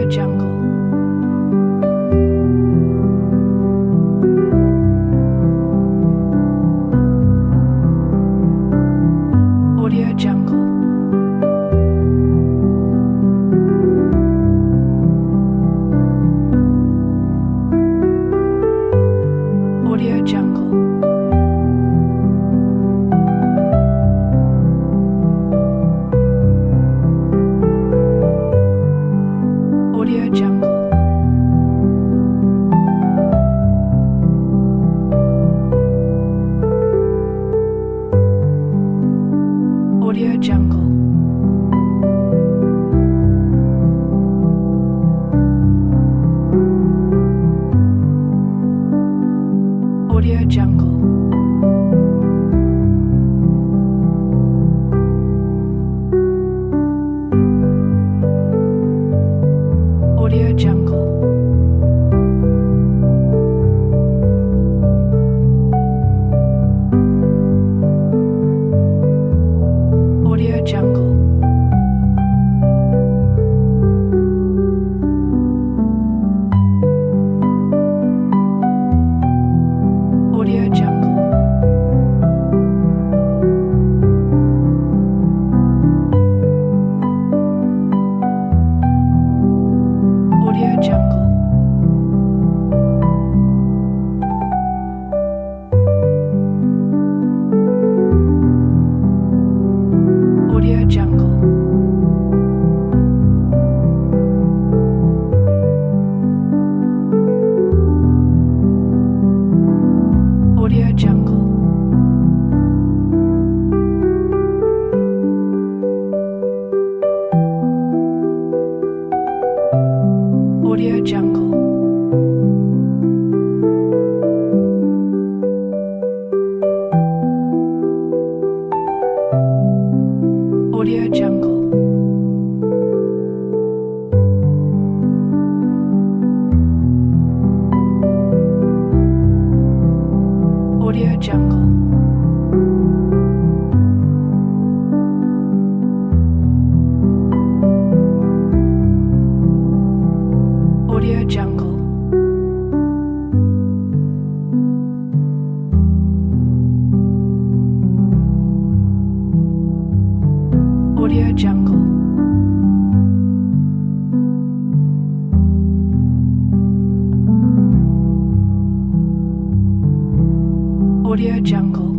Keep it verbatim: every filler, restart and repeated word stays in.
Jungle. Audio Jungle. Audio Jungle. Audio Jungle. Audio Jungle. Audio Jungle. Audio Jungle. Audio Jungle. Audio Jungle. Audio Jungle. Audio Jungle. Audio Jungle. Audio Jungle. Audio Jungle. Audio Jungle. Audio Jungle. Audio Jungle. Audio Jungle.